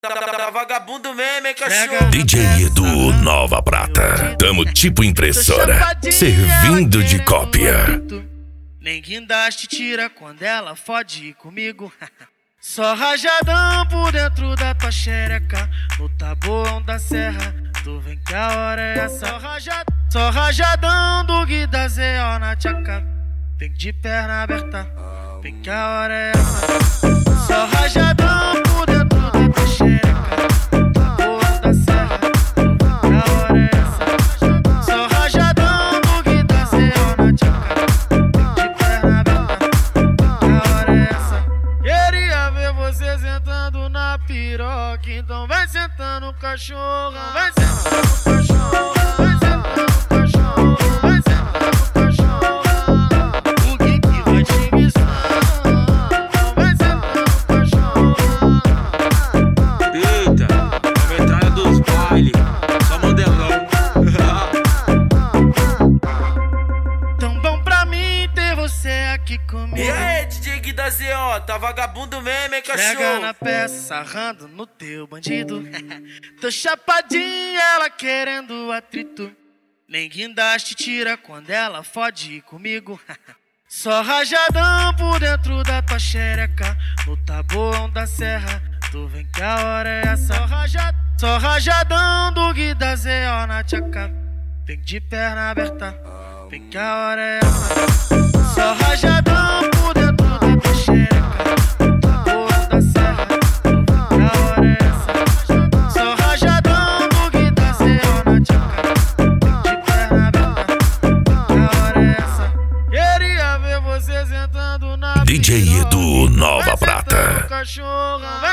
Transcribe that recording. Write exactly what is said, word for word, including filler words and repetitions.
Tá vagabundo mesmo, hein, cachorro? D J Edu Nova Prata. Tamo tipo impressora, servindo de cópia. Nem guindaste tira quando ela fode comigo. Só rajadão por dentro da tua xereca, no tabuão da serra, tu vem que a hora é essa. Só, raja... Só rajadão do Gui da Zé, ó, na tchaca. Vem de perna aberta, vem que a hora é essa. Só rajadão por dentro da tua xereca, no tabuão da serra, tu vem que a hora é essa. Só rajadão do Gui da Zé, ó, na tchaca. Você sentando na piroca, então vai sentando cachorro, vai sentando cachorro, vai sentando cachorro, vai sentando cachorro. O que que vai te guiçando? Vai sentando cachorro. Eita, a metralha dos baile, só modelão. Tão bom pra mim ter você aqui comigo. E aí, D J Gui da Zé, ó, tá vagabundo mesmo, hein, cachorro? Pega na peça, sarrando no teu bandido. Tô chapadinha, ela querendo atrito. Nem guindaste tira quando ela fode comigo. Só rajadão por dentro da tua xereca, no tabuão da serra, tu vem que a hora é essa. Só, raja... Só rajadão do Gui da Zé, ó, na tchaca. Vem de perna aberta, vem que a hora é essa. Só rajadão por dentro da tua xereca, no tabuão da serra, tu vem que a hora é essa. Só rajadão do Gui da Zé, ó, na tchaca. Vem de perna aberta, vem que a hora é essa. Queria ver você sentando na D J Edu Nova Prata. cachorro.